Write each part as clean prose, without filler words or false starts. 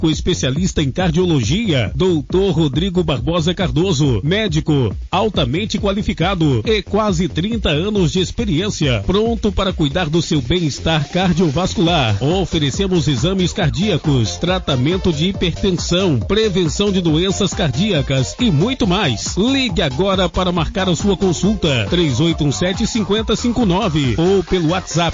especialista em cardiologia, Dr. Rodrigo Barbosa Cardoso, médico altamente qualificado e quase 30 anos de experiência, pronto para cuidar do seu bem-estar cardiovascular. Oferecemos exames cardíacos, tratamento de hipertensão, prevenção de doenças cardíacas e muito mais. Ligue agora para marcar a sua consulta, 3817-5059 ou pelo WhatsApp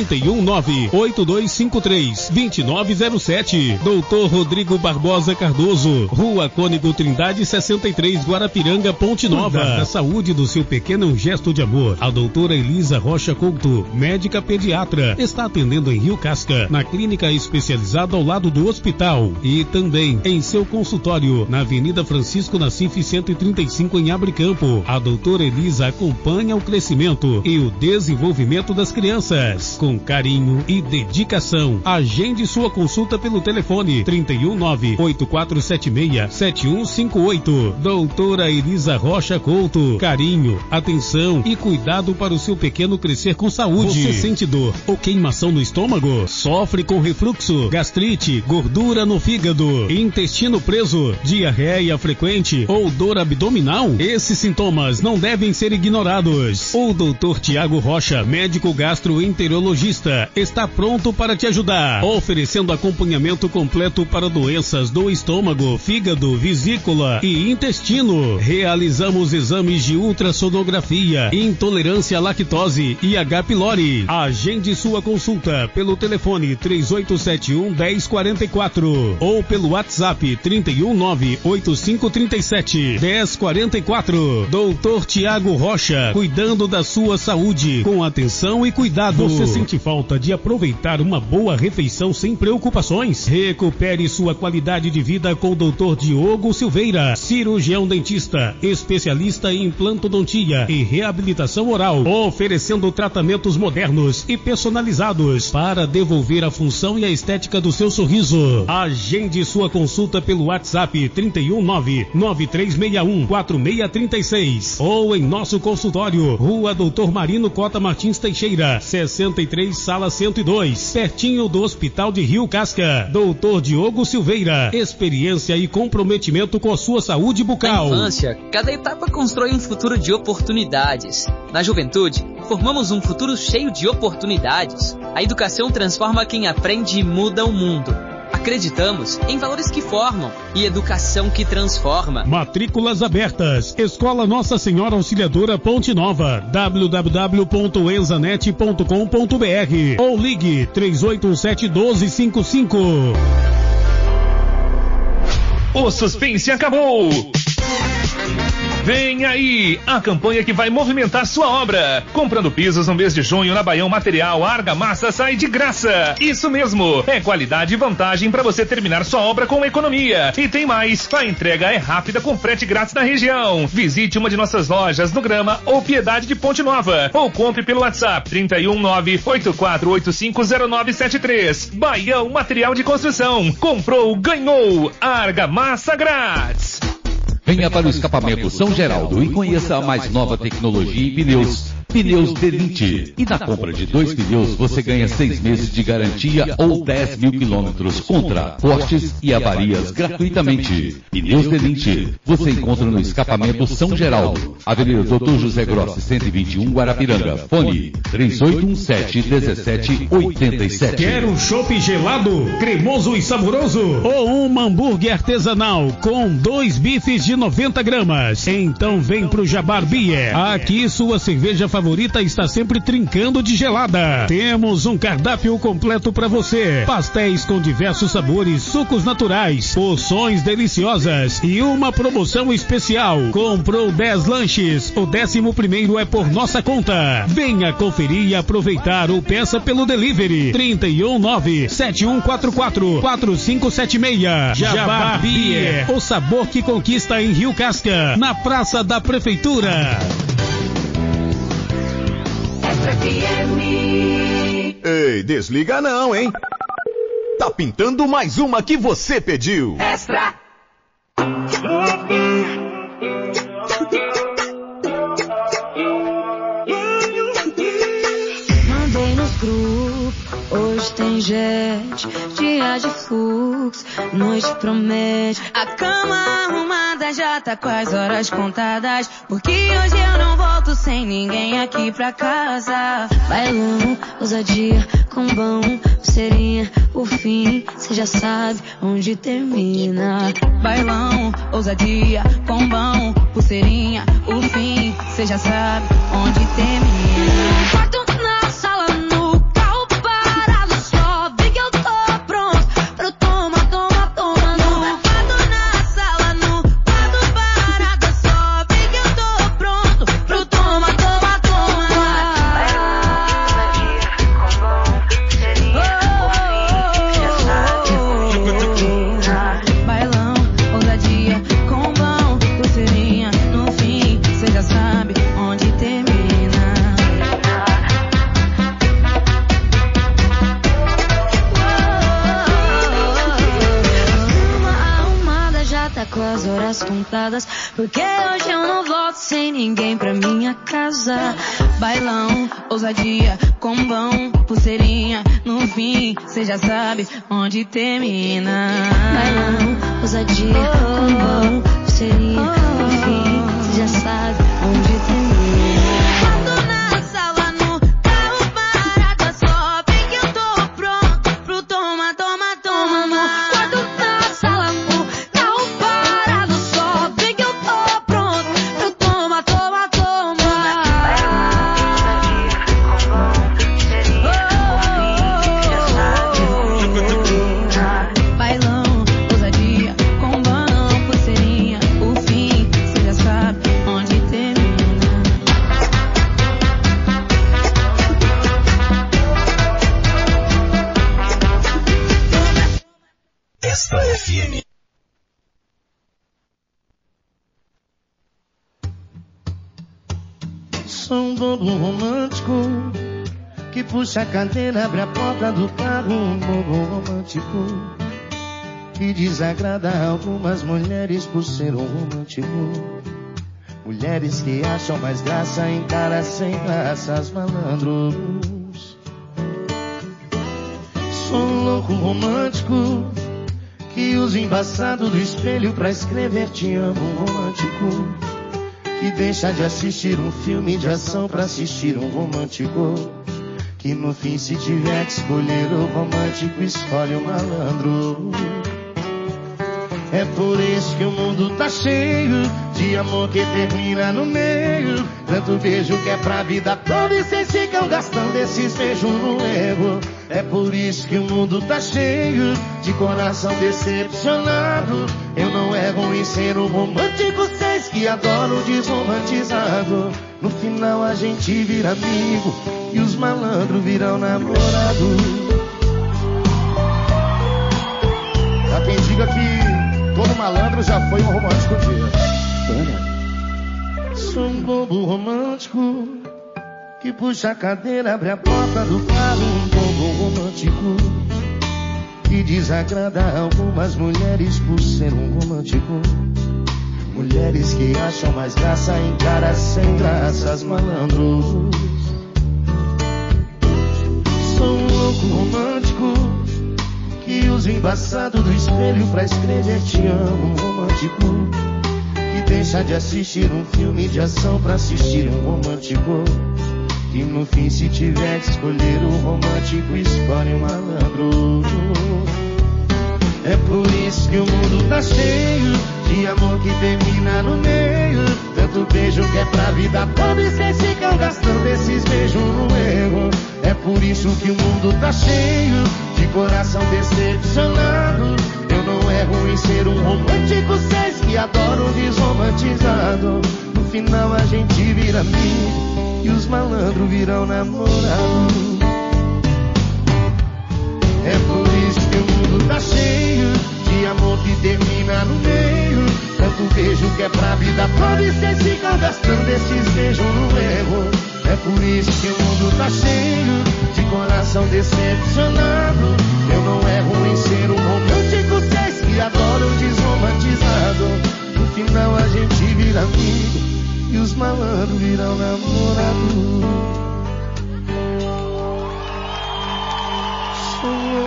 319-8253-2907. Dr. Rodrigo Barbosa Cardoso, Rua Cônego Trindade 63, Guarapiranga, Ponte Nova. Cuidar da saúde do seu pequeno é um gesto de amor. A doutora Elisa Rocha Couto, médica pediatra, está atendendo em Rio Casca, na clínica especializada ao lado do hospital e também em seu consultório, na Avenida Francisco Nassif 135, em Abricampo. A doutora Elisa acompanha o crescimento e o desenvolvimento das crianças com carinho e dedicação. Agende sua consulta pelo telefone 319-8476-7158. Doutora Elisa Rocha Couto, carinho, atenção e cuidado para o seu pequeno crescer com saúde. Você sente dor ou queimação no estômago? Sofre com refluxo, gastrite, gordura no fígado, intestino preso, diarreia frequente ou dor abdominal? Esses sintomas não devem ser ignorados. O Dr. Tiago Rocha, médico gastroenterologista, está pronto para te ajudar, oferecendo acompanhamento completo para doenças do estômago, fígado, vesícula e intestino. Realizamos exames de ultrassonografia, intolerância à lactose e H. pylori. Agende sua consulta pelo telefone 3871-1044 ou pelo WhatsApp 319-8537-1044. Doutor Tiago Rocha, cuidando da sua saúde com atenção e cuidado. Você sente falta de aproveitar uma boa refeição sem preocupações? Recupere sua qualidade de vida com o Dr. Diogo Silveira, cirurgião dentista, especialista em implantodontia e reabilitação oral, oferecendo tratamentos modernos e personalizados para devolver a função e a estética do seu sorriso. Agende sua consulta pelo WhatsApp 319-9361-4636 ou em nosso consultório, Rua Doutor Marino Cota Martins Teixeira, 63, Sala 102, pertinho do Hospital de Rio Casca. Doutor Diogo Silveira, experiência e comprometimento com a sua saúde bucal. Na infância, cada etapa constrói um futuro de oportunidades. Na juventude, formamos um futuro cheio de oportunidades. A educação transforma quem aprende e muda o mundo. Acreditamos em valores que formam e educação que transforma. Matrículas abertas. Escola Nossa Senhora Auxiliadora Ponte Nova. www.enzanet.com.br ou ligue 3817-1255. O suspense acabou! Vem aí a campanha que vai movimentar sua obra. Comprando pisos no mês de junho na Baião Material, a argamassa sai de graça. Isso mesmo, é qualidade e vantagem para você terminar sua obra com economia. E tem mais, a entrega é rápida com frete grátis na região. Visite uma de nossas lojas no Grama ou Piedade de Ponte Nova ou compre pelo WhatsApp 319-84850973. Baião Material de Construção. Comprou, ganhou. Argamassa grátis. Venha para o escapamento São Geraldo e conheça a mais nova tecnologia em pneus. Pneus Delinte. E na compra de 2 pneus você ganha 6 meses de garantia ou 10 mil quilômetros contra cortes e avarias gratuitamente. Pneus Delinte. Você encontra no escapamento São Geraldo, Avenida Doutor José Grossi, 121, Guarapiranga. Fone 3817-1787. Quer um chopp gelado, cremoso e saboroso? Ou um hambúrguer artesanal com 2 bifes de 90 gramas? Então vem pro Jabar Beer. Aqui sua cerveja favorita está sempre trincando de gelada. Temos um cardápio completo para você. Pastéis com diversos sabores, sucos naturais, porções deliciosas e uma promoção especial. Comprou 10 lanches, o 11º é por nossa conta. Venha conferir e aproveitar ou peça pelo delivery 319-7144-4576. Jabar Beer, o sabor que conquista em Rio Casca, na Praça da Prefeitura. Ei, desliga não, hein? Tá pintando mais uma que você pediu. Extra! Mandei nos grupos, hoje tem jet, dia de fluxo, noite promete. A cama arrumada já tá com as horas contadas, porque hoje eu não volto sem ninguém aqui pra casa. Bailão, ousadia, combão, pulseirinha, o fim, cê já sabe onde termina. Bailão, ousadia, combão, pulseirinha, o fim, cê já sabe onde termina. Quarto na sala, no carro parado, só vê que eu tô pronto pro toma, toma, toma. No quarto na sala, no quarto parado, só vê que eu tô pronto pro toma, toma, toma. Bailão, ousadia, combão, pulseirinha, no fim, cê já sabe onde termina. Tá com as horas contadas, porque hoje eu não volto sem ninguém pra minha casa. Bailão, ousadia, combão, pulseirinha, no fim, cê já sabe onde termina. Bailão, ousadia, combão, pulseirinha, no fim, cê já sabe onde termina. Quando na sala, no carro parado, só vem que eu tô pronto pro toma, toma, toma. Quando na sala, no carro parado, só vem que eu tô pronto pro toma, toma, toma. Bailão, ousadia, combão, pulseirinha, o fim, cê já sabe onde termina. Esta FM. Sou um bobo romântico que puxa a cadeira, abre a porta do carro. Um bobo romântico que desagrada algumas mulheres por ser um romântico. Mulheres que acham mais graça em caras sem graças, malandros. Sou um louco romântico que usa o embaçado do espelho pra escrever te amo. Um romântico que deixa de assistir um filme de ação pra assistir um romântico. Que no fim, se tiver que escolher o romântico, escolhe o malandro. É por isso que o mundo tá cheio de amor que termina no meio. Tanto beijo que é pra vida toda e vocês ficam gastando esses beijos no erro. É por isso que o mundo tá cheio de coração decepcionado. Eu não erro em ser um romântico, vocês que adoram desromantizado. No final a gente vira amigo e os malandros viram namorado. Há quem diga que todo malandro já foi um romântico dia. Sou um bobo romântico que puxa a cadeira, abre a porta do carro. Um bobo romântico que desagrada algumas mulheres por ser um romântico. Mulheres que acham mais graça em caras sem graças, malandros. Sou um louco romântico que usa o embaçado do espelho pra escrever te amo. Um romântico que deixa de assistir um filme de ação pra assistir um romântico. E no fim, se tiver que escolher o romântico, escolhe o malandro. É por isso que o mundo tá cheio de amor que termina no meio. Tanto beijo que é pra vida toda e vocês ficam gastando esses beijos no erro. É por isso que o mundo tá cheio de coração decepcionado. Eu não erro em ser um romântico, vocês que adoram desromantizado. No final a gente vira amigo e os malandros viram namorado. É por isso que o mundo tá cheio de amor que termina no meio. Tanto beijo que é pra vida toda e vocês ficam gastando esses beijos no erro. É por isso que o mundo tá cheio de coração decepcionado. Eu não erro em ser um romântico, vocês que adoram desromantizado. No final a gente vira amigo e os malandros viram namorado. Sou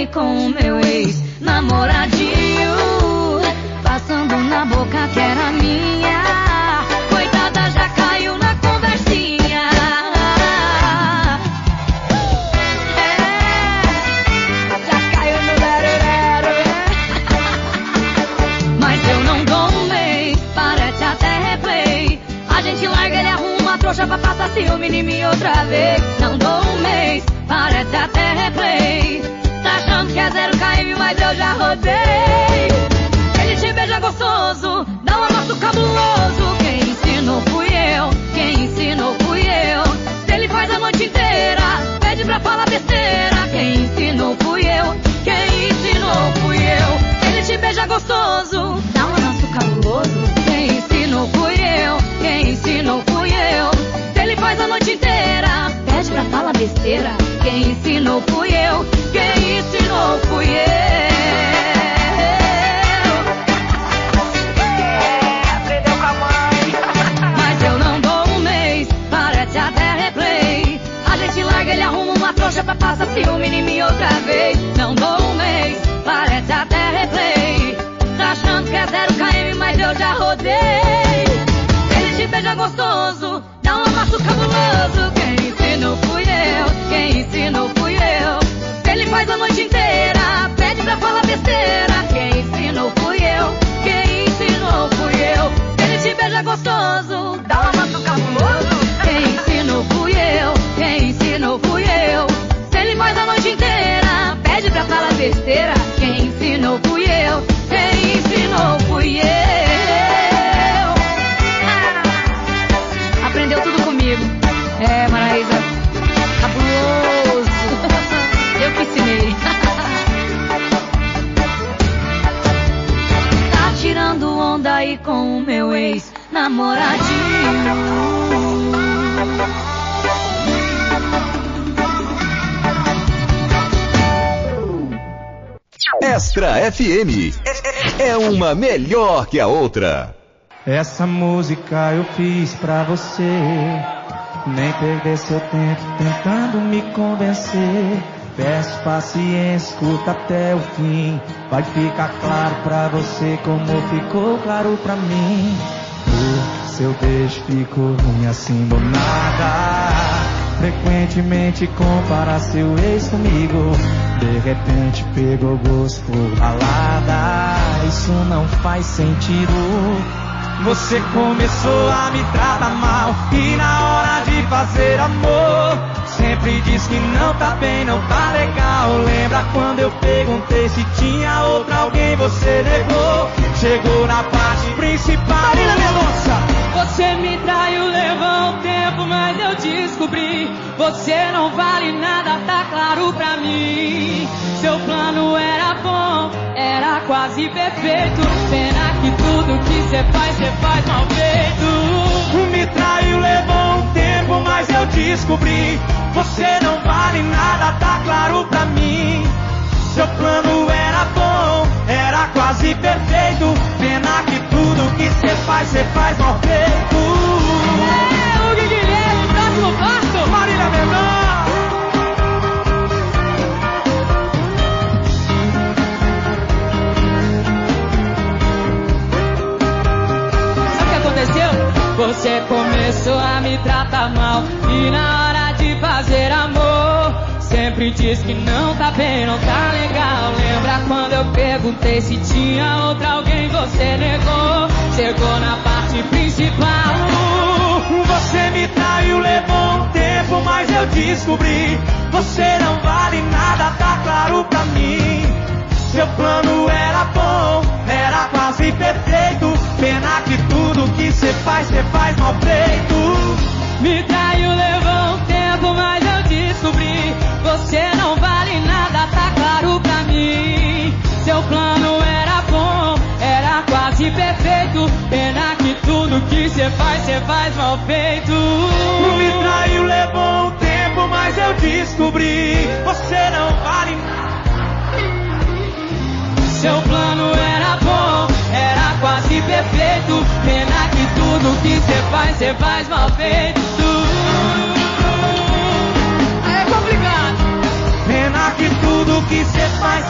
com o meu ex-namoradinho, passando na boca que era minha. Coitada, já caiu na conversinha. Já caiu no lero-lero. Mas eu não dou um mês, parece até replay. A gente larga, ele arruma a trouxa pra passar ciúme em mim outra vez. Não dou um mês, parece até replay. Tá achando que é 0 km, mas eu já rodei. Ele te beija gostoso, dá um amasso cabuloso. Quem ensinou fui eu, quem ensinou fui eu. Se ele faz a noite inteira, pede pra falar besteira. Quem ensinou fui eu, quem ensinou fui eu. Ele te beija gostoso, dá um amasso cabuloso. Quem ensinou fui eu, quem ensinou fui eu. Se ele faz a noite inteira, pede pra falar besteira. Quem ensinou fui eu, quem ensinou fui eu. Aprendeu com a mãe. Mas eu não dou um mês, parece até replay. A gente larga, ele arruma uma trouxa pra passar ciúme em mim outra vez. Não dou um mês, parece até replay. Tá achando que é 0 km, mas eu já rodei. Ele te beija gostoso, dá um amasso cabuloso. Quem ensinou fui eu, quem ensinou fui eu. Se ele faz a noite inteira, pede pra falar besteira. Quem ensinou fui eu, quem ensinou fui eu. Se ele te beija gostoso, dá um amasso cabuloso. Quem ensinou fui eu, quem ensinou fui eu. Se ele faz a noite inteira, pede pra falar besteira. Quem ensinou fui eu, quem ensinou fui eu. Aprendeu tudo comigo. É, Maraísa, cabuloso. Eu que ensinei. Tá tirando onda aí com o meu ex-namoradinho. Extra FM é uma melhor que a outra. Essa música eu fiz pra você. Nem perder seu tempo tentando me convencer. Peço paciência, escuta até o fim. Vai ficar claro pra você como ficou claro pra mim. O seu beijo ficou ruim assim do nada. Frequentemente compara seu ex comigo. De repente pegou gosto por balada. Isso não faz sentido. Você começou a me tratar mal e na hora de fazer amor sempre diz que não tá bem, não tá legal. Lembra quando eu perguntei se tinha outra alguém, você negou. Chegou na parte principal. Marina Mendonça! Você me traiu, levou um tempo, mas eu descobri. Você não vale nada, tá claro pra mim. Seu plano era bom, era quase perfeito. Pena que tudo que cê faz mal feito. Me traiu, levou um tempo, mas eu descobri. Você não vale nada, tá claro pra mim. Seu plano era bom, era quase perfeito. Pena que tudo que cê faz mal feito. É, o Guilherme, próximo passo. Marília Mendonça. Você começou a me tratar mal e na hora de fazer amor sempre diz que não tá bem, não tá legal. Lembra quando eu perguntei se tinha outra alguém, você negou. Chegou na parte principal. Você me traiu, levou um tempo, mas eu descobri. Você não vale nada, tá claro pra mim. Seu plano era bom, era quase perfeito. Pena que tudo que cê faz mal feito. Me traiu, levou um tempo, mas eu descobri. Você não vale nada, tá claro pra mim. Seu plano era bom, era quase perfeito. Pena que tudo que cê faz mal feito. Me traiu, levou um tempo, mas eu descobri. Você não vale nada. Seu plano era bom, era quase perfeito. Pena que tudo que cê faz mal feito. É complicado. Pena que tudo que cê faz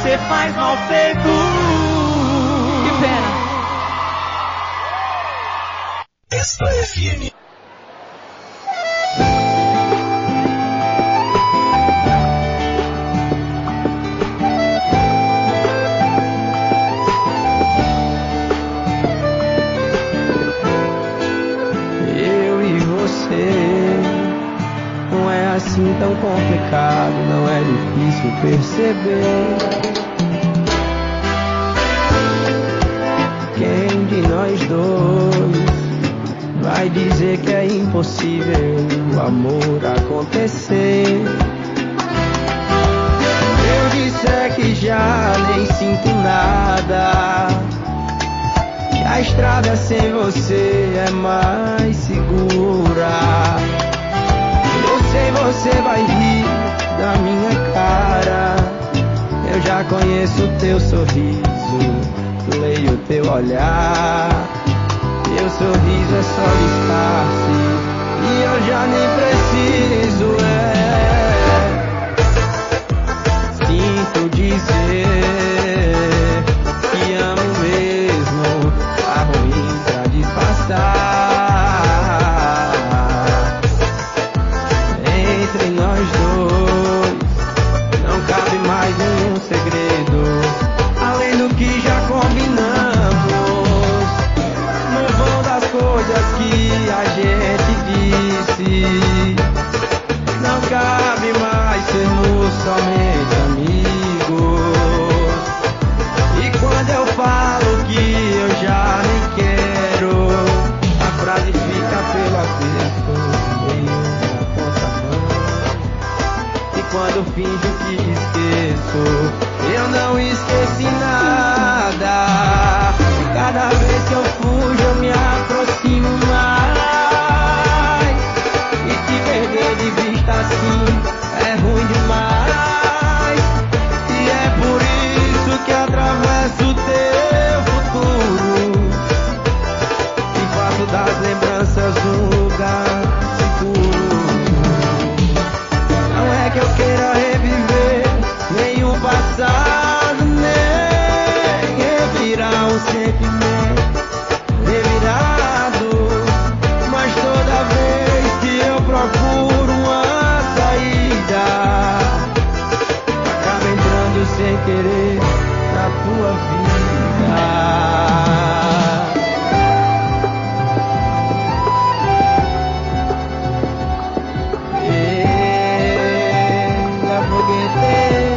assim tão complicado, não é difícil perceber. Quem de nós dois vai dizer que é impossível o amor acontecer? Eu disser que já nem sinto nada, que a estrada sem você é mais segura. Eu sei, você vai rir da minha cara, eu já conheço o teu sorriso, leio o teu olhar. Teu sorriso é só disfarce e eu já nem preciso, sinto dizer que amo mesmo, a ruim pra disfarçar. Entre nós dois não cabe mais nenhum segredo, além do que já combinamos no vão das coisas que a gente disse. Não cabe mais sermos somente amigos. E quando eu falo que eu já nem quero, a frase fica pelo aperto meio na contramão. E quando finjo que esqueço, eu não esqueci nada. Cada vez que eu fujo eu me aproximo mais, e te perder de vista assim é ruim demais. E é por isso que atravesso o teu futuro e faço das lembranças um lugar seguro. Não é que eu queira reviver nenhum passado, nem revirar um sentimento revirado, mas toda vez que eu procuro uma saída, acaba entrando sem querer na tua vida. La foguete.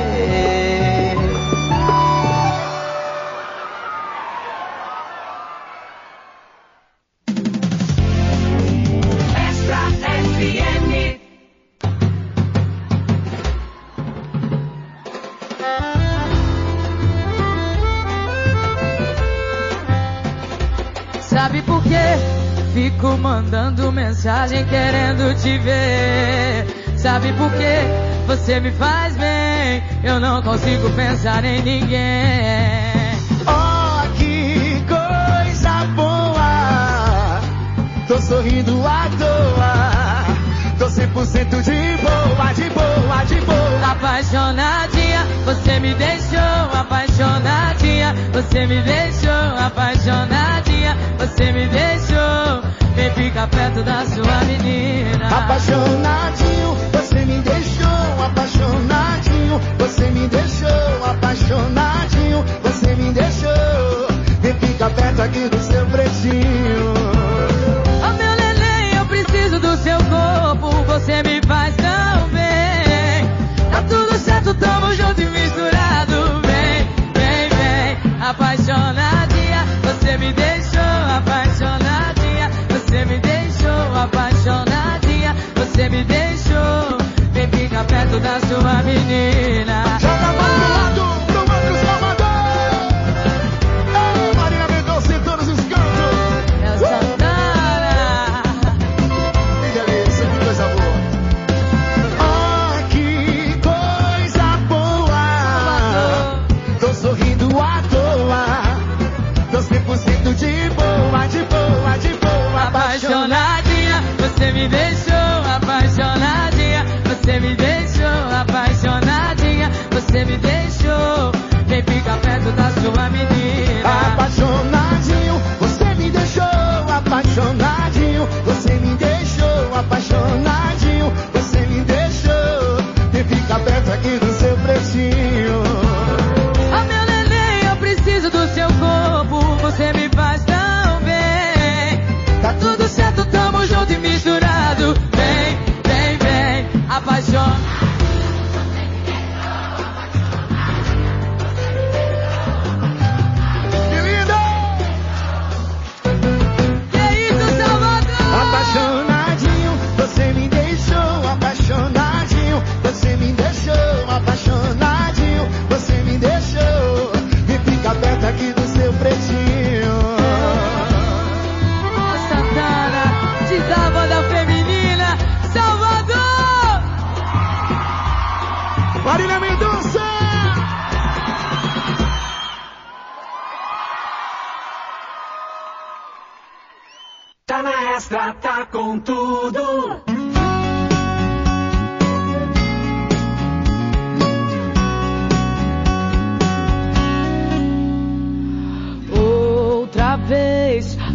Sabe por quê? Fico mandando mensagem querendo te ver. Sabe por quê? Você me faz bem, eu não consigo pensar em ninguém. Oh, que coisa boa, tô sorrindo à toa, tô 100% de boa, de boa, de boa. Apaixonadinha, você me deixou apaixonadinha, você me deixou apaixonadinha, você me deixou. Vem ficar perto da sua menina. Apaixonadinho, você me deixou apaixonadinho, você me deixou apaixonadinho, você me deixou. Vem ficar perto aqui do seu pretinho. Oh, meu neném, eu preciso do seu corpo, você me faz tão bem. Tá tudo certo, tamo junto e misturado. Vem, vem, vem. Apaixonadinha, você me deixou apaixonadinha, você me deixou apaixonadinha, você me deixou. Vem ficar perto da sua menina. Joga a mão pro lado, pro outro Salvador. Ei, Marina Mendonça em todos os cantos. É o Santana. Que delícia, que coisa boa. Oh, que coisa boa. Tô sorrindo à toa, tô 100% de boa, de boa, de boa. Apaixonadinha, você me deixou apaixonadinha, você me deixou apaixonadinha, você me deixou. Vem ficar perto da sua menina. Apaixonadinho, você me deixou apaixonadinho, você me deixou apaixonadinho, você me deixou. Vem ficar perto aqui do seu pretinho. Oh, meu neném, eu preciso do seu corpo, você me faz tão bem. Tá tudo certo, tamo junto e misturado. Vem, vem, vem. Apaixonadinha,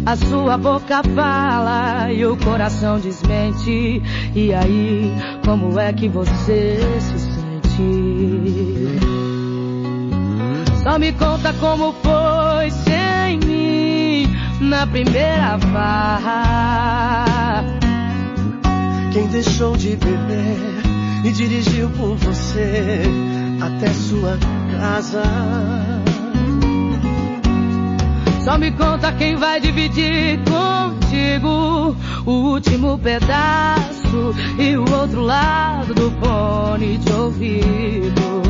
A sua boca fala e o coração desmente. E aí, como é que você se sente? Só me conta como foi sem mim na primeira farra. Quem deixou de beber e dirigiu por você até sua casa. Só me conta quem vai dividir contigo o último pedaço e o outro lado do fone de ouvido.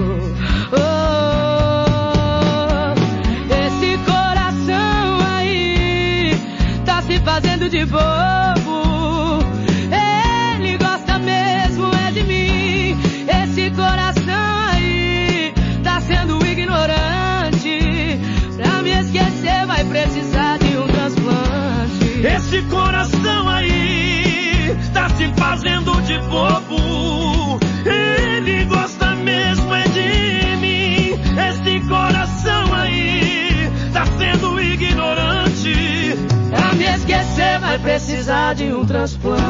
Oh, esse coração aí tá se fazendo de bobo. Ele gosta mesmo é de mim. Esse coração aí tá sendo ignorante. Pra me esquecer vai precisar de um transplante. Esse coração aí tá se fazendo de bobo. Ele gosta mesmo é de mim. Esse coração aí tá sendo ignorante. Pra me esquecer vai precisar de um transplante.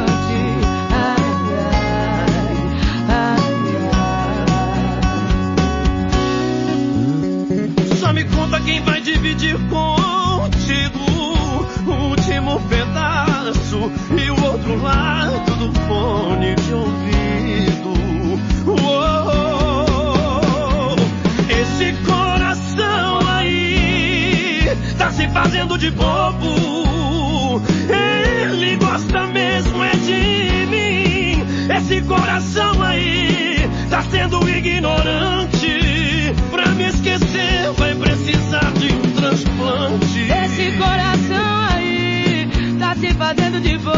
Só me conta quem vai dividir contigo o último pedaço e o outro lado do fone de ouvido. Oh, esse coração aí tá se fazendo de bobo. Ele gosta mesmo é de mim. Esse coração aí tá sendo ignorante. Pra me esquecer vai precisar de um transplante. Esse coração aí tá se fazendo de bobo.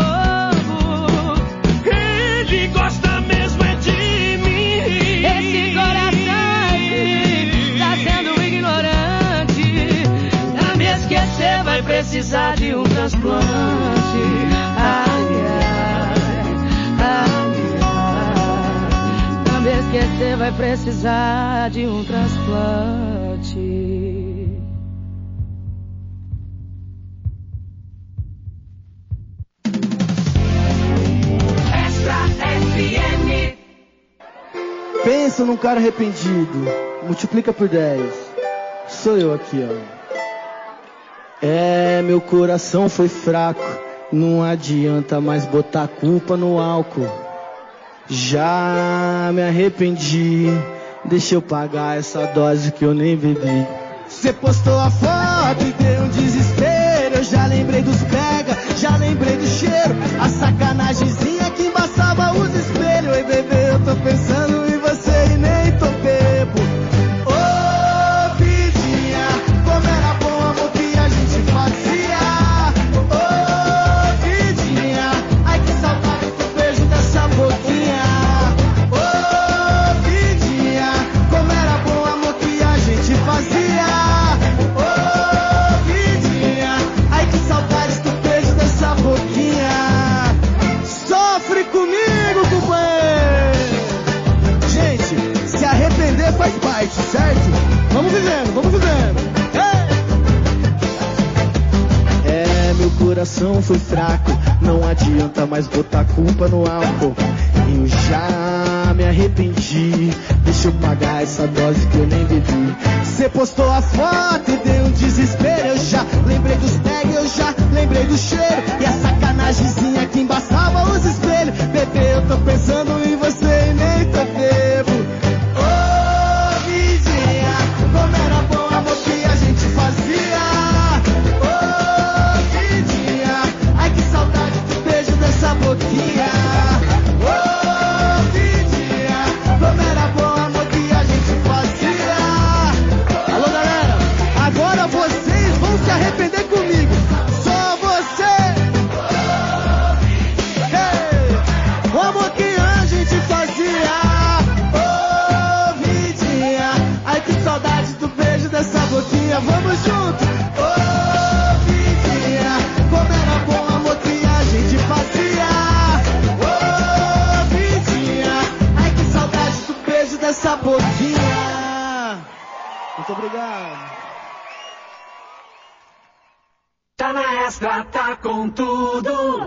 Ele gosta mesmo é de mim. Esse coração aí tá sendo ignorante. Pra me esquecer vai precisar de um transplante. Ai, ai, ai, ai. Pra me esquecer vai precisar de um transplante. Pensa num cara arrependido, multiplica por 10. Sou eu aqui, ó. Meu coração foi fraco, não adianta mais botar a culpa no álcool. Já me arrependi, deixa eu pagar essa dose que eu nem bebi. Cê postou a foto e deu um desespero. Eu já lembrei dos pega, já lembrei do cheiro. A sacanagemzinha que embaçava os espelhos. Ei, bebê, eu tô pensando em você e nem tô bebo. Ô, vidinha, como era bom o amor que a gente fazia. Ô, vidinha, ai que saudade do beijo dessa boquinha. Ô, vidinha, como era bom o amor que a gente fazia. Ô, vidinha, ai que saudade do beijo dessa boquinha. Sofre comigo, companheiro. Gente, se arrepender faz parte, certo? Vamos vivendo, vamos vivendo. Meu coração foi fraco, não adianta mais botar a culpa no álcool. Eu já me arrependi, deixa eu pagar essa dose que eu nem bebi. Cê postou a foto e deu um desespero. Eu já lembrei dos tags, eu já lembrei do cheiro. E a sacanagemzinha que embaçava os espelhos. Bebê, eu tô pensando em você e nem tô bebo. Ô, vidinha, como era bom o amor que a gente fazia. Ô, vidinha, ai que saudade do beijo dessa boquinha. Ô, vidinha, como era bom o amor que a gente fazia. Alô, galera, agora vocês vão se arrepender comigo. Só você. Hey, o amor que a gente fazia. Ô, vidinha, ai que saudade do beijo dessa boquinha. Vamos junto. Ô, vidinha, como era bom o amor que a gente fazia. Ô, vidinha, ai que saudade do beijo dessa boquinha. Muito obrigado. Tá na Extra tá com tudo.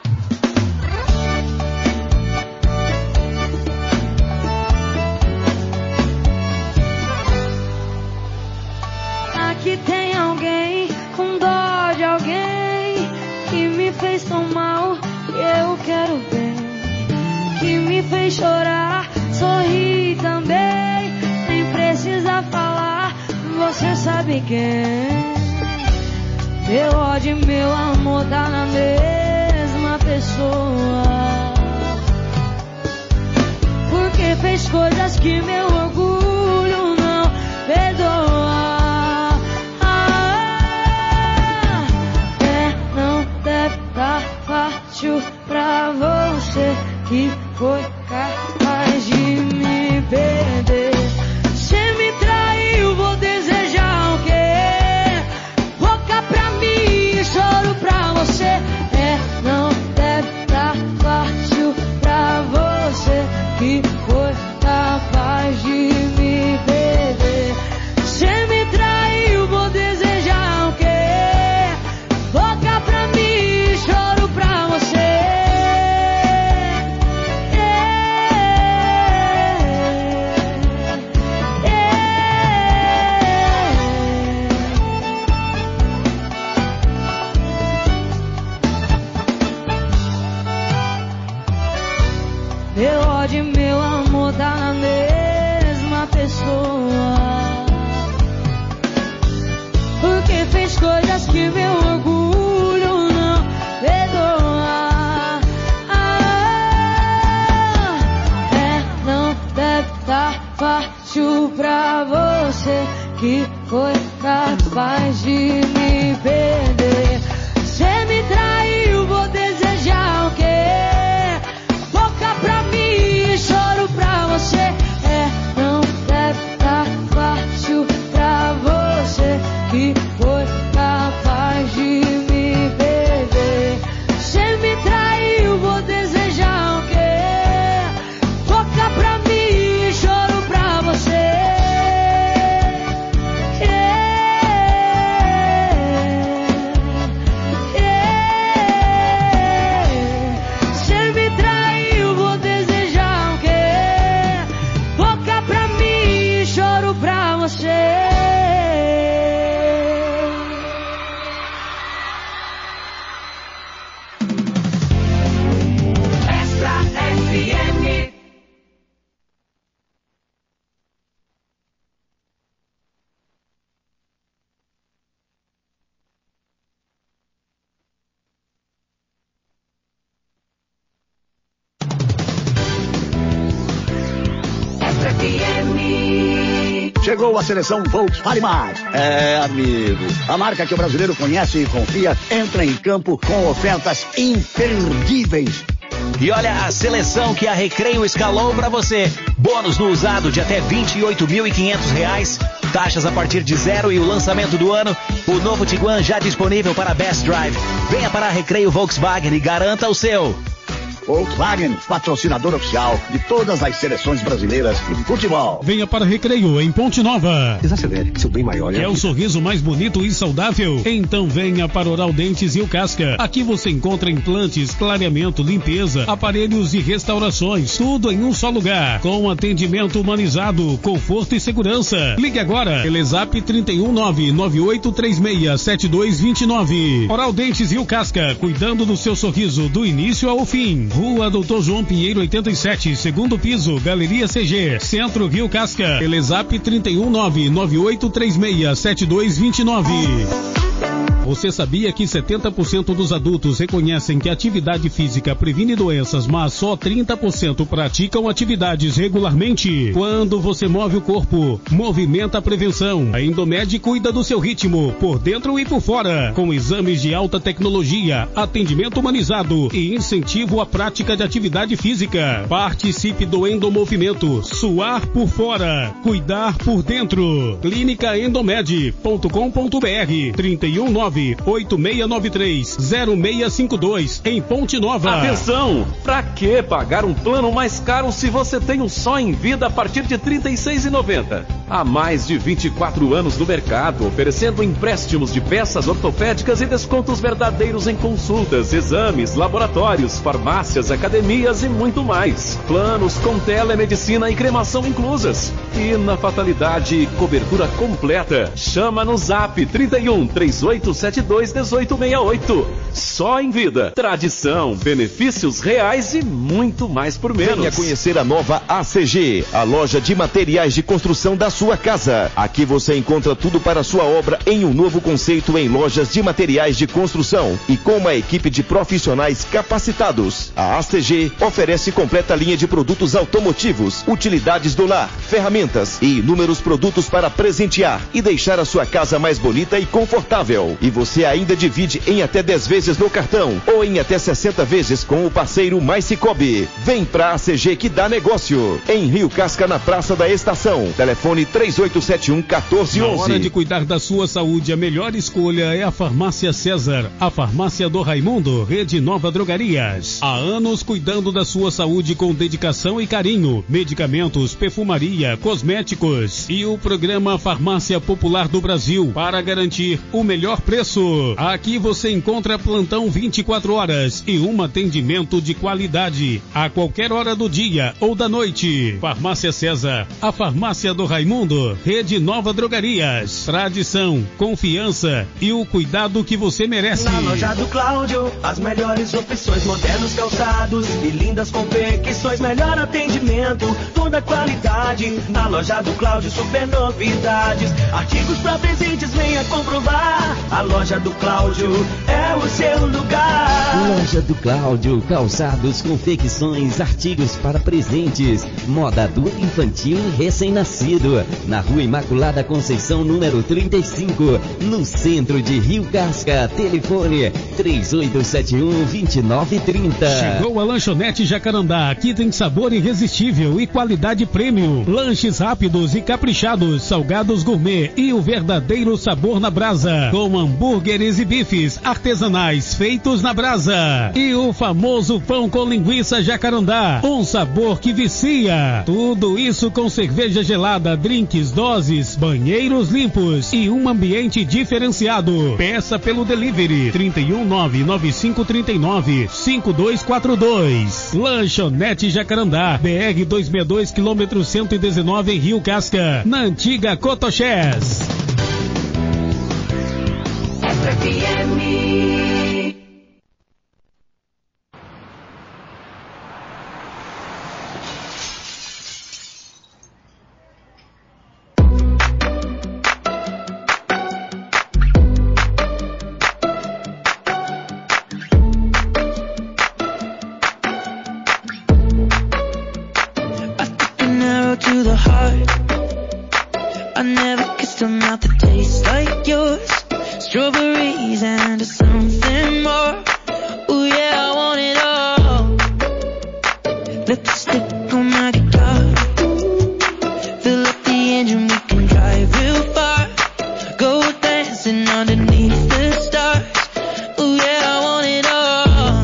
Aqui tem alguém com dó de alguém que me fez tão mal e eu quero bem, que me fez chorar, sorrir também, nem precisa falar, você sabe quem. Meu ódio e meu amor tá na mesma pessoa, porque fez coisas que meu orgulho não perdoa. Fácil pra você que foi capaz de me perder. Você me traiu, vou desejar o quê? Boca pra mim, choro pra você. Não deve tá fácil pra você que foi capaz de me perder. Você me traiu, vou desejar o quê? Boca pra mim, choro pra você. Meu ódio e meu amor tá na mesma pessoa, porque fez coisas que meu orgulho não perdoa. Não deve tá fácil pra você que foi capaz de me perder. Você me traiu, vou desejar o quê? Boca pra mim, choro pra você. Não deve tá fácil pra você que foi capaz de me perder. Você me traiu, vou desejar o quê? Boca pra mim, choro pra você. Você me traiu, vou desejar o quê? Boca pra mim, choro pra você. Extra FM. Extra FM. Chegou a seleção Volkswagen Mais. É, amigo, a marca que o brasileiro conhece e confia entra em campo com ofertas imperdíveis. E olha a seleção que a Recreio escalou pra você. Bônus no usado de até R$28.500. Taxas a partir de 0 e o lançamento do ano. O novo Tiguan já disponível para Best Drive. Venha para a Recreio Volkswagen e garanta o seu. Volkswagen, patrocinador oficial de todas as seleções brasileiras de futebol. Venha para Recreio em Ponte Nova. Desacelere, seu bem maior. Quer o sorriso mais bonito e saudável? Então venha para Oral Dentes e o Casca. Aqui você encontra implantes, clareamento, limpeza, aparelhos e restaurações. Tudo em um só lugar. Com atendimento humanizado, conforto e segurança. Ligue agora. Telezap 31998367229. Oral Dentes e o Casca. Cuidando do seu sorriso do início ao fim. Rua Doutor João Pinheiro 87, segundo piso, Galeria CG, Centro Rio Casca. Telezap 31998367229. Você sabia que 70% dos adultos reconhecem que a atividade física previne doenças, mas só 30% praticam atividades regularmente? Quando você move o corpo, movimenta a prevenção. A Endomed cuida do seu ritmo, por dentro e por fora, com exames de alta tecnologia, atendimento humanizado e incentivo à prática de atividade física. Participe do Endomovimento. Suar por fora, cuidar por dentro. Clínica Endomed.com.br 319 986930652 em Ponte Nova. Atenção! Pra que pagar um plano mais caro se você tem um só em vida a partir de R$ 36,90? Há mais de 24 anos no mercado, oferecendo empréstimos de peças ortopédicas e descontos verdadeiros em consultas, exames, laboratórios, farmácias, academias e muito mais. Planos com telemedicina e cremação inclusas. E na fatalidade, cobertura completa. Chama no Zap 31 3872 1868. Só em vida. Tradição, benefícios reais e muito mais por menos. Venha conhecer a nova ACG, a loja de materiais de construção da sua casa. Aqui você encontra tudo para a sua obra em um novo conceito em lojas de materiais de construção e com uma equipe de profissionais capacitados. A ACG oferece completa linha de produtos automotivos, utilidades do lar, ferramentas e inúmeros produtos para presentear e deixar a sua casa mais bonita e confortável. E você ainda divide em até 10 vezes no cartão ou em até 60 vezes com o parceiro Mais Cicobi. Vem pra ACG que dá negócio. Em Rio Casca, na Praça da Estação. Telefone 3871-1411. Na hora de cuidar da sua saúde, a melhor escolha é a Farmácia César, a farmácia do Raimundo, Rede Nova Drogarias. Há anos cuidando da sua saúde com dedicação e carinho. Medicamentos, perfumaria, cosméticos e o programa Farmácia Popular do Brasil para garantir o melhor preço. Aqui você encontra plantão 24 horas e um atendimento de qualidade a qualquer hora do dia ou da noite. Farmácia César, a farmácia do Raimundo, Rede Nova Drogarias. Tradição, confiança e o cuidado que você merece. Na loja do Cláudio, as melhores opções, modernos calçados e lindas confecções, melhor atendimento, toda qualidade. Na loja do Cláudio, super novidades, artigos pra presentes, venha comprovar. A loja do Cláudio é o seu lugar. Loja do Cláudio, calçados, confecções, artigos para presentes, moda adulta, infantil e recém-nascido. Na Rua Imaculada Conceição, número 35, no centro de Rio Casca. Telefone 3871-2930. Chegou a Lanchonete Jacarandá. Aqui tem sabor irresistível e qualidade premium. Lanches rápidos e caprichados, salgados gourmet e o verdadeiro sabor na brasa. Com hambúrgueres e bifes artesanais feitos na brasa. E o famoso pão com linguiça Jacarandá. Um sabor que vicia. Tudo isso com cerveja gelada, drinks, doses, banheiros limpos e um ambiente diferenciado. Peça pelo delivery 31995395242. Lanchonete Jacarandá, BR 262, quilômetro 119 em Rio Casca, na antiga Cotoxés. To the heart, I never kissed a mouth that tastes like yours. Strawberries and something more. Ooh yeah, I want it all. Lipstick on my guitar. Fill up the engine, we can drive real far. Go dancing underneath the stars. Ooh yeah, I want it all.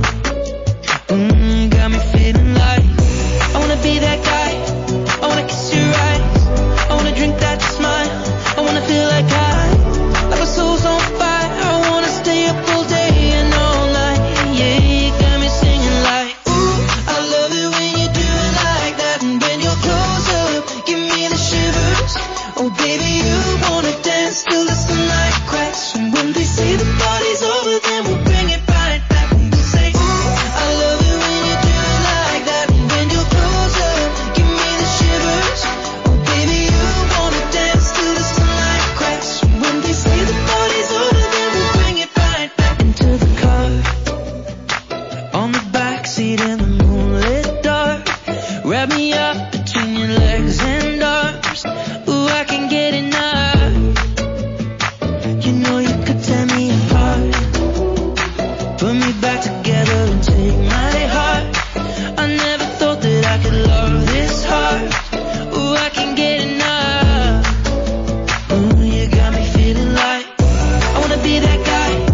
Got me feeling like I wanna be that guy. I wanna kiss your eyes, I wanna drink that smile, I wanna feel like like my soul's on fire, I wanna stay up all day and all night, yeah, you got me singing like, ooh, I love it when you do it like that, and when you're close up, give me the shivers, oh baby, you wanna dance till the sunlight cracks, and when they say the party's over, then we'll bring it right back, and we'll say, ooh, I love it when you do it like that, and when you're close up, give me the shivers, oh baby, you wanna dance till the sunlight cracks, and when they say the party's over, then we'll bring it right back into the car, on the backseat in the moonlit dark, wrap me up between your legs and arms, ooh, I can get enough, you know you could tear me apart, put me back together and take my heart, I never thought that I could love this hard, ooh, I can get enough, ooh, you got me feeling like I wanna be that guy,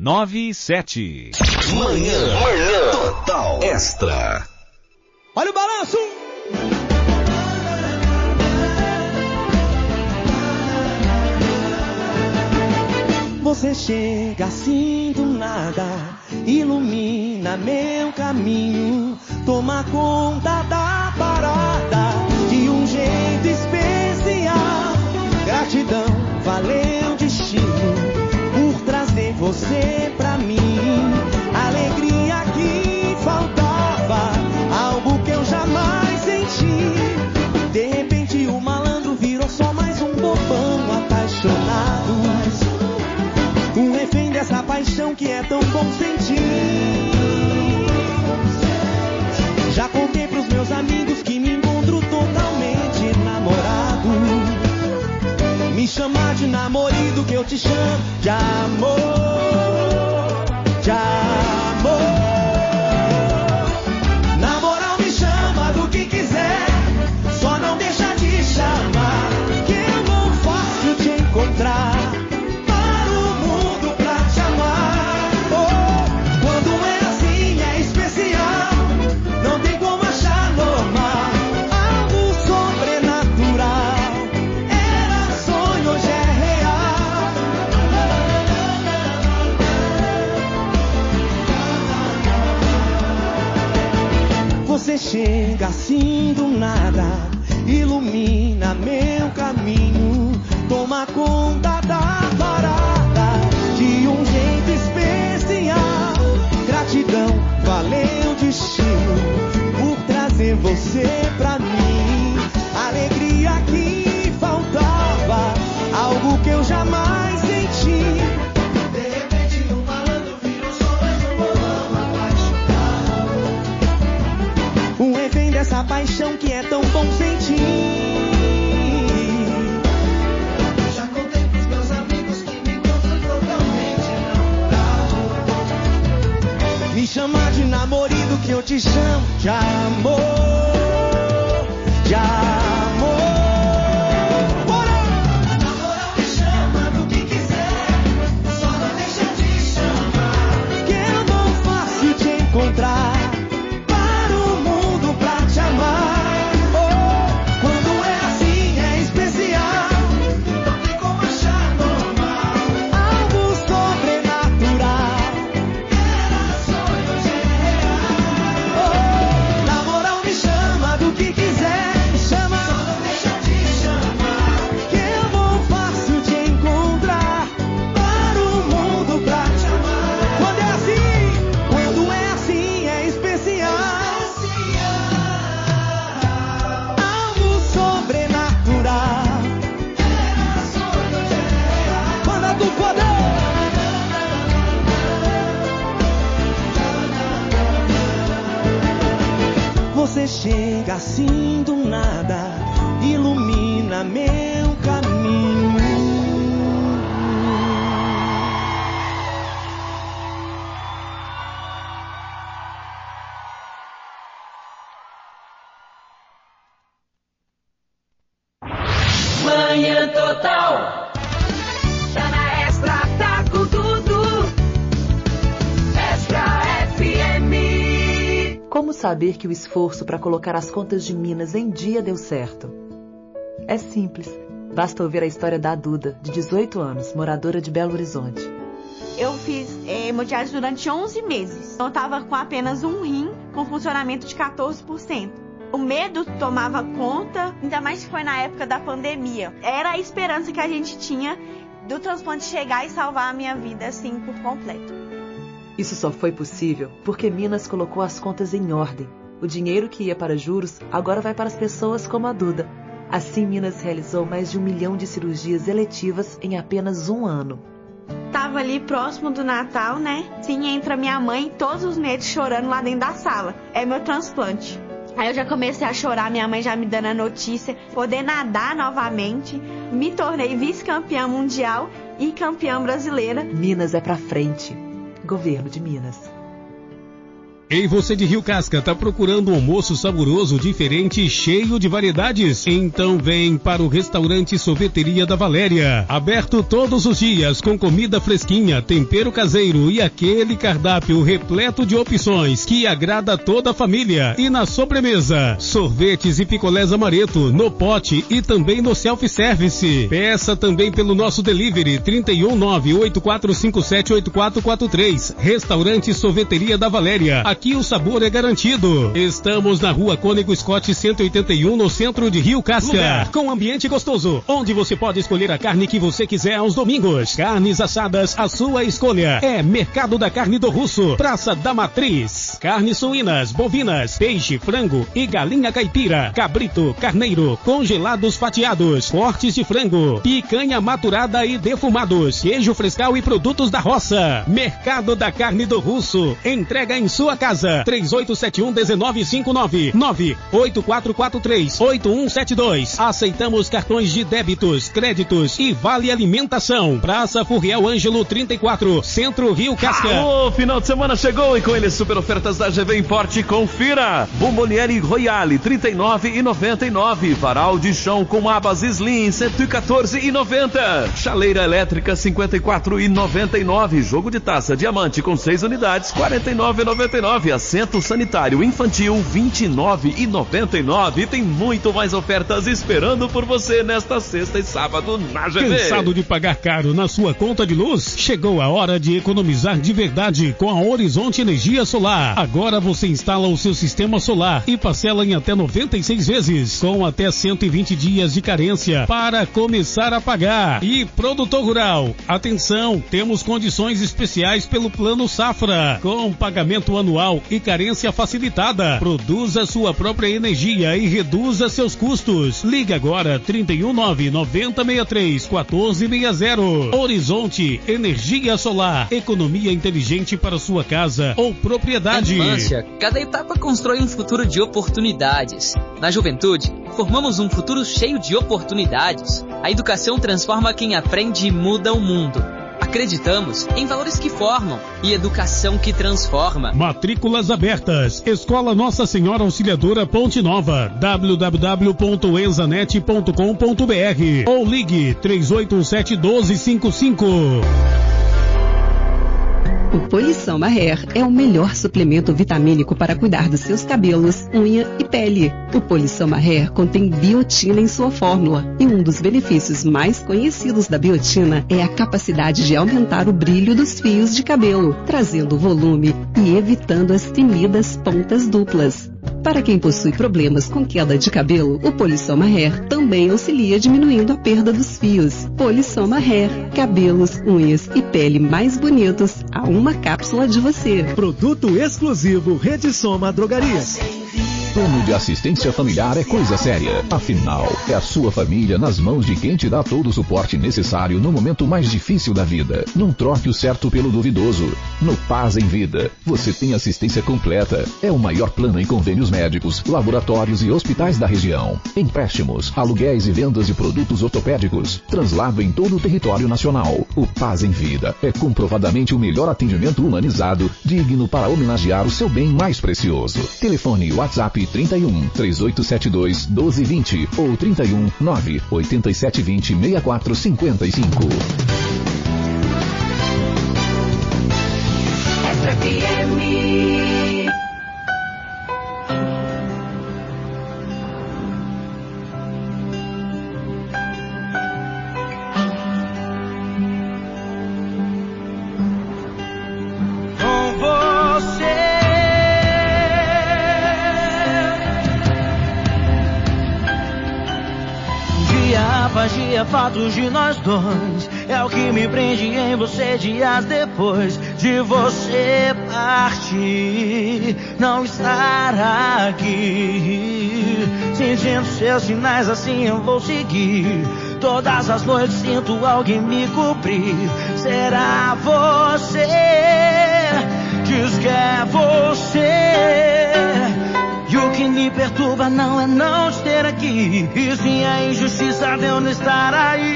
97. Manhã Total Extra. Olha o balanço! Você chega assim do nada, ilumina meu caminho, toma conta da parada de um jeito especial. Gratidão, valeu destino por trazer você pra mim. Alegria que faltava, algo que eu jamais senti. De repente o malandro virou só mais um bobão apaixonado, um refém dessa paixão que é tão bom sentir. Já contei pros meus amigos que me encontro totalmente namorado. Me chamar de namorido que eu te chamo de amor, de amor. Na moral me chama do que quiser, só não deixa de chamar, que é bom fácil te encontrar. Você chega assim do nada, ilumina meu caminho, toma conta da parada de um jeito especial. Gratidão, valeu destino por trazer você pra mim. Alegria que faltava, algo que eu jamais senti. De repente um malandro virou só mais um bolão apaixonado, um refém dessa paixão que é tão bom sentir. Já contei pros meus amigos que me encontram totalmente namorado. Me chamar de namorido que eu te chamo de amor, de amor. Bora! Na moral me chama do que quiser, só não deixa de chamar, que é bom fácil te encontrar. Você chega assim do nada, ilumina meu caminho. Manhã Total. Tá na Extra, tá com tudo. Extra FM. Como saber que o esforço para colocar as contas de Minas em dia deu certo? É simples. Basta ouvir a história da Duda, de 18 anos, moradora de Belo Horizonte. Eu fiz hemodiálise durante 11 meses. Eu estava com apenas um rim, com funcionamento de 14%. O medo tomava conta, ainda mais que foi na época da pandemia. Era a esperança que a gente tinha do transplante chegar e salvar a minha vida, assim, por completo. Isso só foi possível porque Minas colocou as contas em ordem. O dinheiro que ia para juros agora vai para as pessoas como a Duda. Assim, Minas realizou mais de 1 milhão de cirurgias eletivas em apenas um ano. Tava ali próximo do Natal, né? Sim, entra minha mãe todos os meses chorando lá dentro da sala. É meu transplante. Aí eu já comecei a chorar, minha mãe já me dando a notícia, poder nadar novamente. Me tornei vice-campeã mundial e campeã brasileira. Minas é pra frente. Governo de Minas. Ei, você de Rio Casca, tá procurando um almoço saboroso, diferente e cheio de variedades? Então vem para o restaurante Sorveteria da Valéria. Aberto todos os dias, com comida fresquinha, tempero caseiro e aquele cardápio repleto de opções que agrada toda a família. E na sobremesa, sorvetes e picolés amareto, no pote e também no self-service. Peça também pelo nosso delivery 319-8457-8443. Restaurante Sorveteria da Valéria. Aqui o sabor é garantido. Estamos na Rua Cônego Scott 181, no centro de Rio Casca. Lugar com ambiente gostoso, onde você pode escolher a carne que você quiser aos domingos. Carnes assadas, a sua escolha. É Mercado da Carne do Russo, Praça da Matriz. Carnes suínas, bovinas, peixe, frango e galinha caipira, cabrito, carneiro, congelados fatiados, cortes de frango, picanha maturada e defumados, queijo frescal e produtos da roça. Mercado da Carne do Russo. Entrega em sua casa. 3871-1959 98443-8172. Aceitamos cartões de débitos, créditos e vale alimentação. Praça Furriel Ângelo 34, Centro Rio Casca. O final de semana chegou e com ele super ofertas da GV Import. Confira. Bomboniere Royale 39,99. Varal de chão com abas Slim 114,90. Chaleira elétrica 54,99. Jogo de taça diamante com 6 unidades 49,99. Assento sanitário infantil 29,99. E tem muito mais ofertas esperando por você nesta sexta e sábado na GV. Cansado de pagar caro na sua conta de luz? Chegou a hora de economizar de verdade com a Horizonte Energia Solar. Agora você instala o seu sistema solar e parcela em até 96 vezes, com até 120 dias de carência para começar a pagar. E produtor rural, atenção, temos condições especiais pelo Plano Safra, com pagamento anual e carência facilitada. Produza sua própria energia e reduza seus custos. Ligue agora 319-9063-1460. Horizonte Energia Solar, economia inteligente para sua casa ou propriedade. Na infância, cada etapa constrói um futuro de oportunidades. Na juventude, formamos um futuro cheio de oportunidades. A educação transforma quem aprende e muda o mundo. Acreditamos em valores que formam e educação que transforma. Matrículas abertas. Escola Nossa Senhora Auxiliadora Ponte Nova. www.enzanet.com.br ou ligue 3817-1255. O Polição Hair é o melhor suplemento vitamínico para cuidar dos seus cabelos, unha e pele. O Polição Hair contém biotina em sua fórmula e um dos benefícios mais conhecidos da biotina é a capacidade de aumentar o brilho dos fios de cabelo, trazendo volume e evitando as temidas pontas duplas. Para quem possui problemas com queda de cabelo, o Polissoma Hair também auxilia diminuindo a perda dos fios. Polissoma Hair, cabelos, unhas e pele mais bonitos a uma cápsula de você. Produto exclusivo Rede Soma Drogarias. Plano de assistência familiar é coisa séria. Afinal, é a sua família nas mãos de quem te dá todo o suporte necessário no momento mais difícil da vida. Não troque o certo pelo duvidoso. No Paz em Vida, você tem assistência completa. É o maior plano em convênios médicos, laboratórios e hospitais da região. Empréstimos, aluguéis e vendas de produtos ortopédicos. Translado em todo o território nacional. O Paz em Vida é comprovadamente o melhor atendimento humanizado, digno para homenagear o seu bem mais precioso. Telefone WhatsApp 31 3872 1220 ou 31 98720 6455. Fatos de nós dois é o que me prende em você dias depois de você partir, não estar aqui. Sentindo seus sinais, assim eu vou seguir. Todas as noites sinto alguém me cobrir. Será você? Diz que é você. E o que me perturba não é não te ter aqui, e sim a injustiça de eu não estar aí.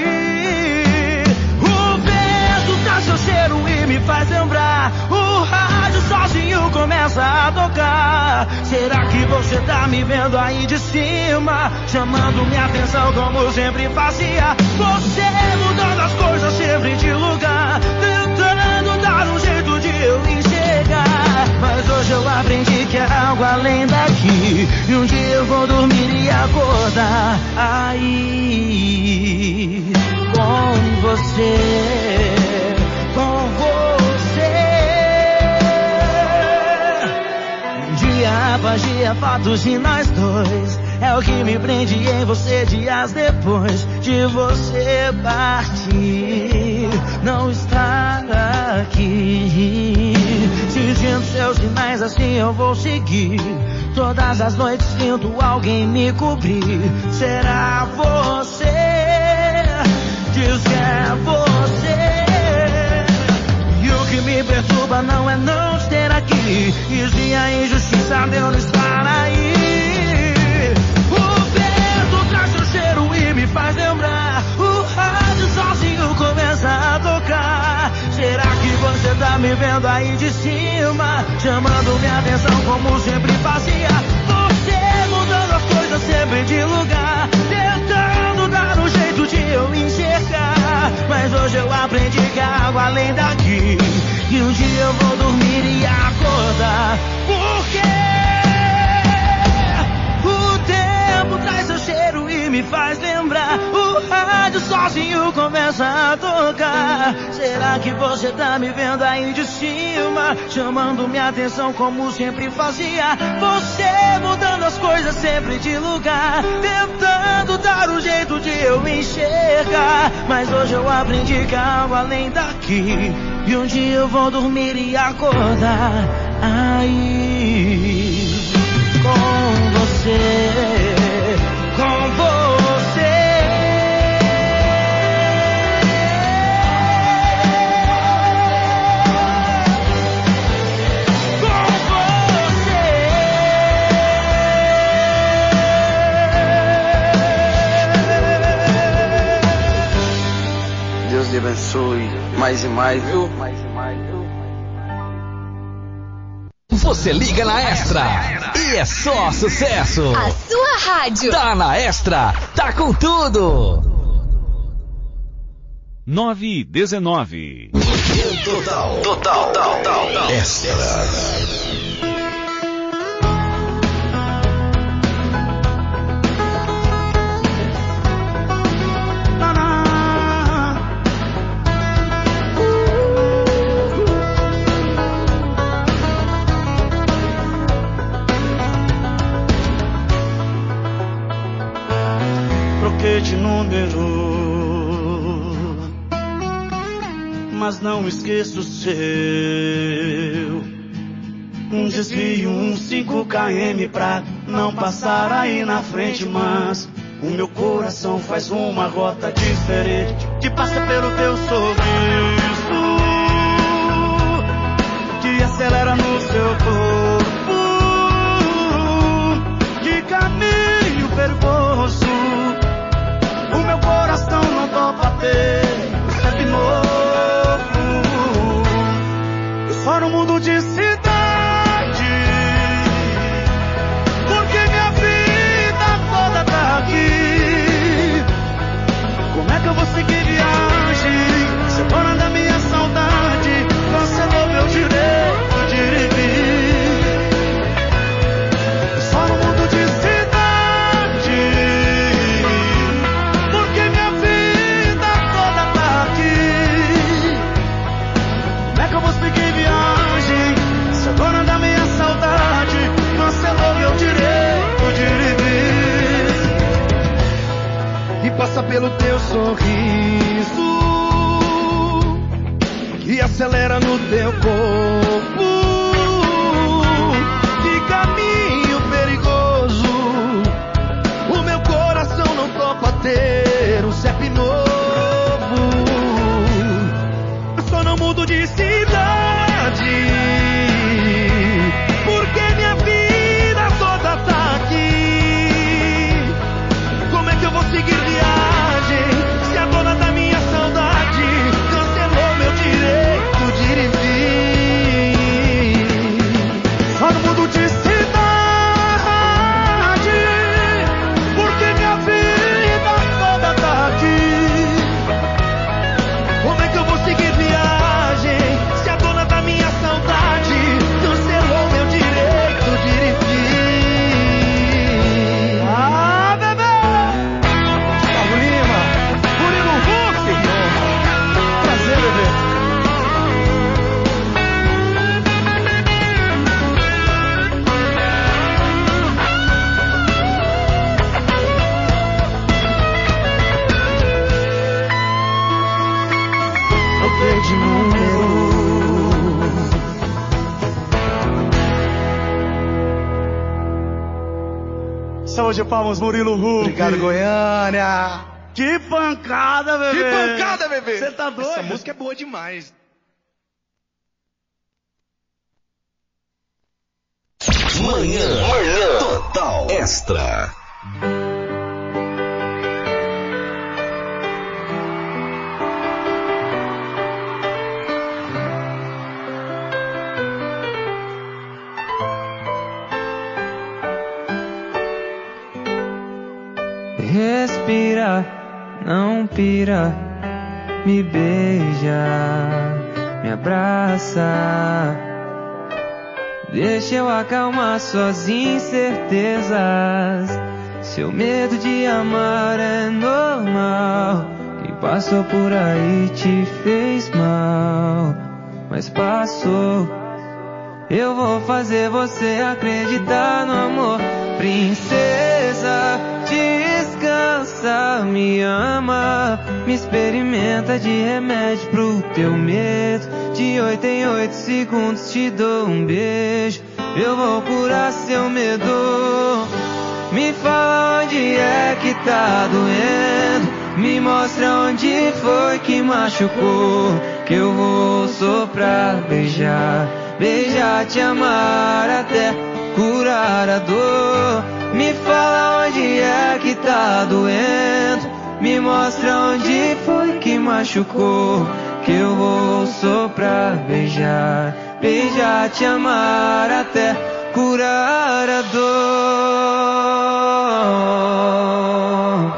O vento traz seu cheiro e me faz lembrar o rádio sozinho começa a tocar. Será que você tá me vendo aí de cima, chamando minha atenção como sempre fazia? Você mudando as coisas sempre de lugar, tentando dar um jeito de eu enxergar. Mas hoje eu aprendi que é algo além daqui, e um dia eu vou dormir e acordar aí com você, com você. Um dia após dia, fotos de nós dois, é o que me prende em você dias depois de você partir, não estar aqui. Sentindo seus sinais, assim eu vou seguir. Todas as noites sinto alguém me cobrir. Será você? Diz que é você. E o que me perturba não é não te ter aqui, e sim a injustiça de eu não estar aí. O vento traz seu cheiro e me faz lembrar. O rádio sozinho começa a tocar. Será que você tá me vendo aí de cima, chamando minha atenção como sempre fazia? Você mudando as coisas sempre de lugar, tentando dar um jeito de eu enxergar. Mas hoje eu aprendi que há algo além daqui, e um dia eu vou dormir e acordar. Porque o tempo traz seu cheiro e me faz lembrar. O rádio sozinho começa a tocar. Será que você tá me vendo aí de cima, chamando minha atenção como sempre fazia? Você mudando as coisas sempre de lugar, tentando dar um jeito de eu enxergar. Mas hoje eu aprendi que há algo além daqui, e um dia eu vou dormir e acordar aí com você, com você. Deus te abençoe mais e mais, viu? Você liga na Extra e é só sucesso. A sua rádio Tá na Extra, tá com tudo. 9:19. Total. Extra. De número, mas não esqueço o seu. Um desvio, 5 km pra não passar aí na frente, mas o meu coração faz uma rota diferente, que passa pelo teu sorriso, que acelera no seu corpo, que caminho perigoso. O meu coração não topa ter sempre novo. Eu só não mudo de cidade, porque minha vida toda tá aqui. Como é que eu vou seguir viagem, semana da minha Saúde de palmas, Murilo Huck. Obrigado, Goiânia. Que pancada, bebê. Que pancada, bebê. Você tá doido? Essa música é boa demais. Manhã Total Extra. Respira, não pira, me beija, me abraça. Deixa eu acalmar suas incertezas. Seu medo de amar é normal. Quem passou por aí te fez mal, mas passou. Eu vou fazer você acreditar no amor. Princesa, descansa, me ama, me experimenta de remédio pro teu medo. De 8 em 8 segundos te dou um beijo. Eu vou curar seu medo. Me fala onde é que tá doendo. Me mostra onde foi que machucou. Que eu vou soprar, beijar, beijar, te amar até curar a dor. Me fala onde é que tá doendo. Me mostra onde foi que machucou. Que eu vou soprar, beijar, beijar, te amar até curar a dor.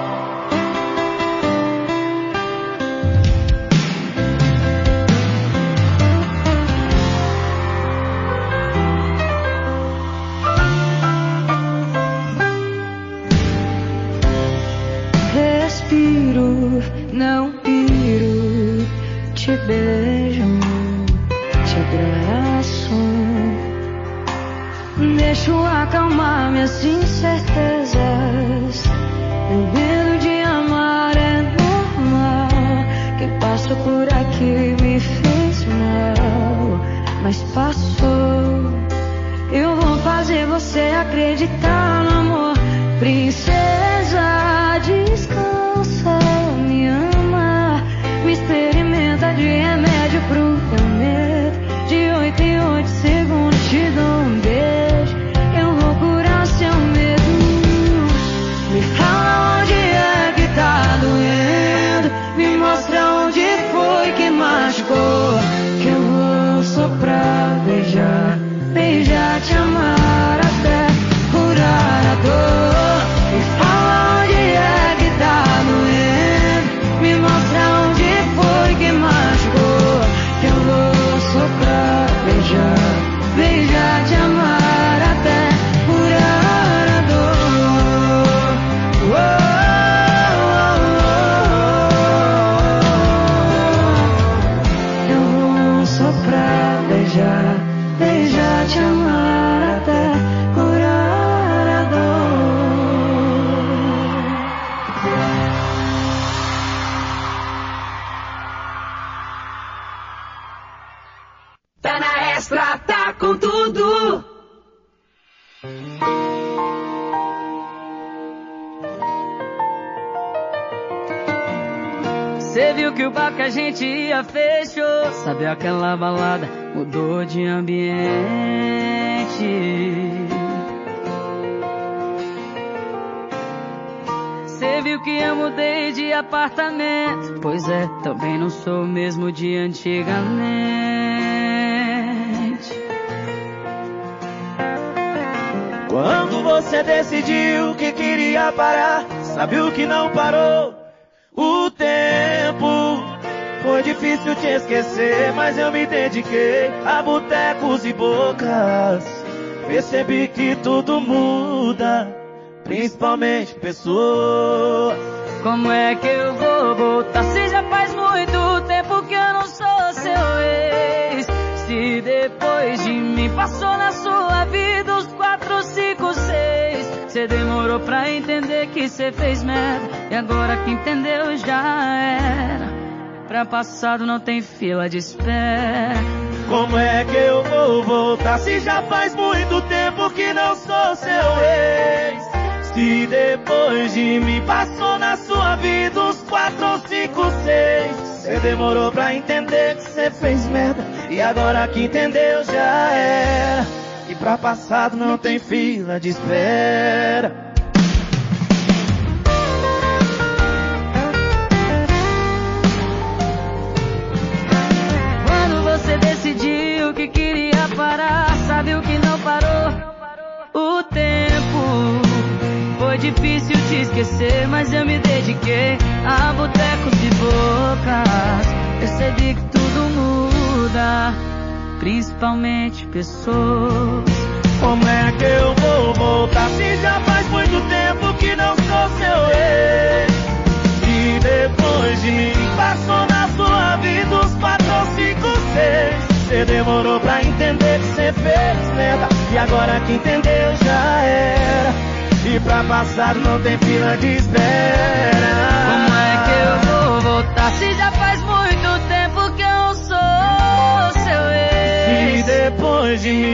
Respiro, não piro, te beijo, te abraço. Deixo acalmar minhas incertezas. Meu medo de amar é normal. Quem passou por aqui me fez mal, mas passou. Eu vou fazer você acreditar no amor. Princesa, descansa, me ama, me experimenta de remédio pro teu medo. De 8 em 8 segundos te dou um beijo. Eu vou curar seu medo. Me fala onde é que tá doendo. Me mostra onde foi que machucou. Que eu vou soprar, beijar, beijar, te amar até curar a dor. Me fala onde é que tá doendo. Me mostra onde foi que machucou. Que eu vou soprar, beijar, beijar, te amar até curar a dor. Eu vou soprar, beijar, beijar, te amar até curar a dor. Tá na Extra, tá com tudo. Cê viu que o bar que a gente ia fechou. Sabe aquela balada mudou de ambiente. Cê viu que eu mudei de apartamento. Pois é, também não sou o mesmo de antigamente. Quando você decidiu que queria parar, sabe o que não parou? O tempo. Foi difícil te esquecer, mas eu me dediquei a botecos e bocas. Percebi que tudo muda, principalmente pessoas. Como é que eu vou voltar se já faz muito tempo que eu não sou seu ex? Se depois de mim passou na sua vida os 4, 5, 6. Cê demorou pra entender que cê fez merda, e agora que entendeu já era. Pra passado não tem fila de espera. Como é que eu vou voltar se já faz muito tempo que não sou seu ex? Se depois de mim passou na sua vida uns 4 ou 5, 6, cê demorou pra entender que cê fez merda, e agora que entendeu já era. E pra passado não tem fila de espera. Quando você decidiu que queria parar, sabe o que não parou? O tempo. Foi difícil te esquecer, mas eu me dediquei a botecos e bocas. Percebi que tudo muda, principalmente pessoas. Como é que eu vou voltar se já faz muito tempo que não sou seu ex? E depois de mim passou na sua vida uns 4 ou 5, 6. Cê demorou pra entender que cê fez merda, e agora que entendeu já era. E pra passado não tem fila de espera. Como é que eu vou voltar se já faz muito tempo que eu sou seu ex? E depois de mim